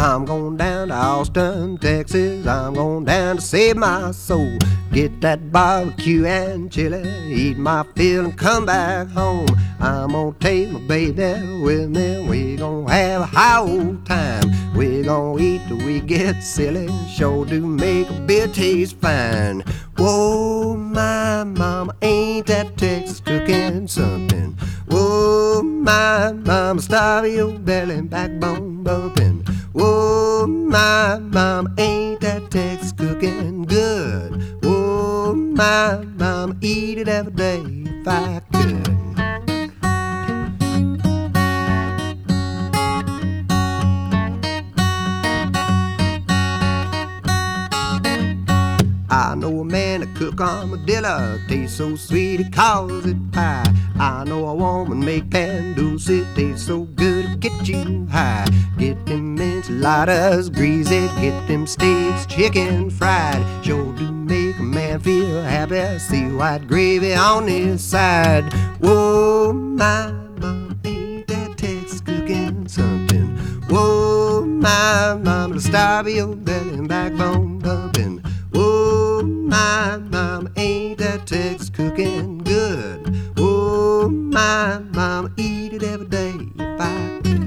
I'm going down to Austin, Texas. I'm going down to save my soul. Get that barbecue and chili, eat my fill and come back home. I'm gonna take my baby with me. We gonna have a high old time. We gonna eat till we get silly. Sure do make a beer taste fine. Whoa, my mama, ain't that Texas cooking something? Whoa, my mama, starve your belly, backbone bumping. Whoa, my mama, ain't that Texas cooking good? Whoa, my mama, eat it every day if I could. I know a man that cook armadillo, tastes so sweet it calls it pie. I know a woman make pan dulce, tastes so good it get you high. Get them enchiladas greasy, get them steaks chicken fried. Sure do make a man feel happy, see white gravy on his side. Whoa, my mama, ain't that Texas cooking something? Whoa, my mama, the starve your belly and backbone bumping. Oh, my mama, ain't that Texas cooking good? Oh, my mama, eat it every day if I could.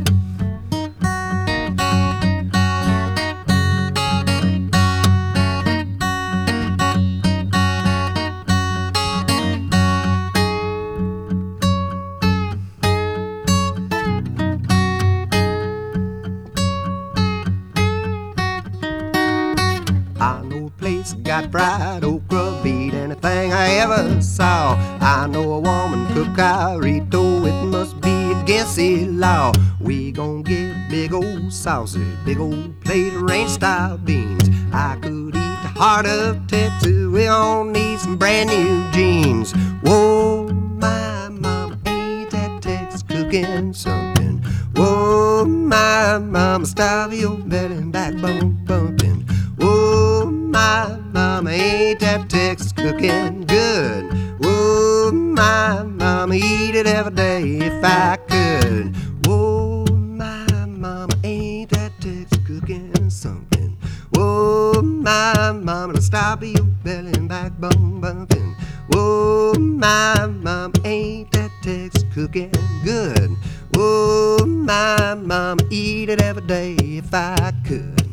I know a place got fried okra, beat anything I ever saw. I know a woman cook carrito, it must be against the law. We gon' get big old sausage, big old plate of ranch-style beans. I could eat the heart of Texas, we gon' need some brand new jeans. Whoa, my mama, ain't that Texas cooking something? Whoa, my mama, starve your belly and backbone bumping. Whoa, my mama, ain't that Texas cooking good? Whoa, my mama, eat it every day if I could. Whoa, my mama, ain't that Texas cooking something? Whoa, my mama, stop your belly and backbone bumping. Whoa, my mama, ain't that Texas cooking good? Whoa, my mama, eat it every day if I could.